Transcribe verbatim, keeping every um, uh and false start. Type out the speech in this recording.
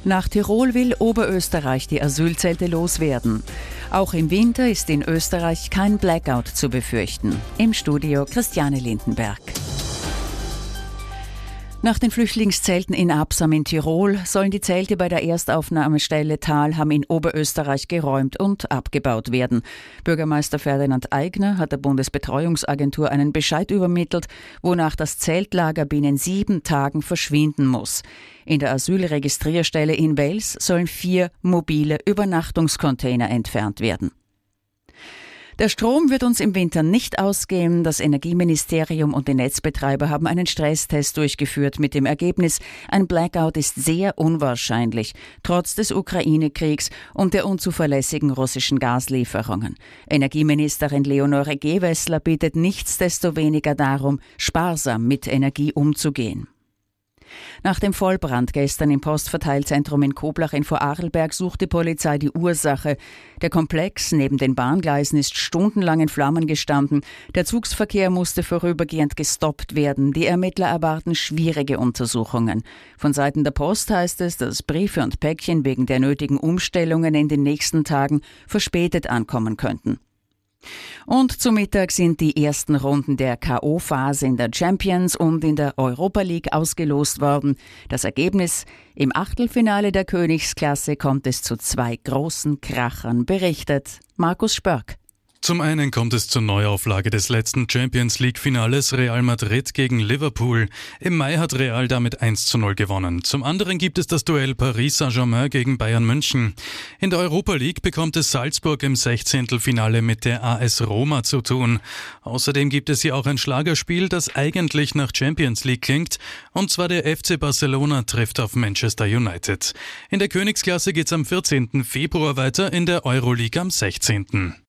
Nach Tirol will Oberösterreich die Asylzelte loswerden. Auch im Winter ist in Österreich kein Blackout zu befürchten. Im Studio Christiane Lindenberg. Nach den Flüchtlingszelten in Absam in Tirol sollen die Zelte bei der Erstaufnahmestelle Thalham in Oberösterreich geräumt und abgebaut werden. Bürgermeister Ferdinand Aigner hat der Bundesbetreuungsagentur einen Bescheid übermittelt, wonach das Zeltlager binnen sieben Tagen verschwinden muss. In der Asylregistrierstelle in Wels sollen vier mobile Übernachtungscontainer entfernt werden. Der Strom wird uns im Winter nicht ausgehen. Das Energieministerium und die Netzbetreiber haben einen Stresstest durchgeführt mit dem Ergebnis, ein Blackout ist sehr unwahrscheinlich, trotz des Ukraine-Kriegs und der unzuverlässigen russischen Gaslieferungen. Energieministerin Leonore Gewessler bittet nichtsdestoweniger darum, sparsam mit Energie umzugehen. Nach dem Vollbrand gestern im Postverteilzentrum in Koblach in Vorarlberg sucht die Polizei die Ursache. Der Komplex neben den Bahngleisen ist stundenlang in Flammen gestanden. Der Zugsverkehr musste vorübergehend gestoppt werden. Die Ermittler erwarten schwierige Untersuchungen. Von Seiten der Post heißt es, dass Briefe und Päckchen wegen der nötigen Umstellungen in den nächsten Tagen verspätet ankommen könnten. Und zu Mittag sind die ersten Runden der K O-Phase in der Champions und in der Europa League ausgelost worden. Das Ergebnis: im Achtelfinale der Königsklasse kommt es zu zwei großen Krachern, berichtet Markus Spörk. Zum einen kommt es zur Neuauflage des letzten Champions-League-Finales Real Madrid gegen Liverpool. Im Mai hat Real damit eins zu null gewonnen. Zum anderen gibt es das Duell Paris Saint-Germain gegen Bayern München. In der Europa League bekommt es Salzburg im Sechzehntelfinale mit der A S Roma zu tun. Außerdem gibt es hier auch ein Schlagerspiel, das eigentlich nach Champions League klingt. Und zwar der F C Barcelona trifft auf Manchester United. In der Königsklasse geht's am vierzehnten Februar weiter, in der Euroleague am sechzehnten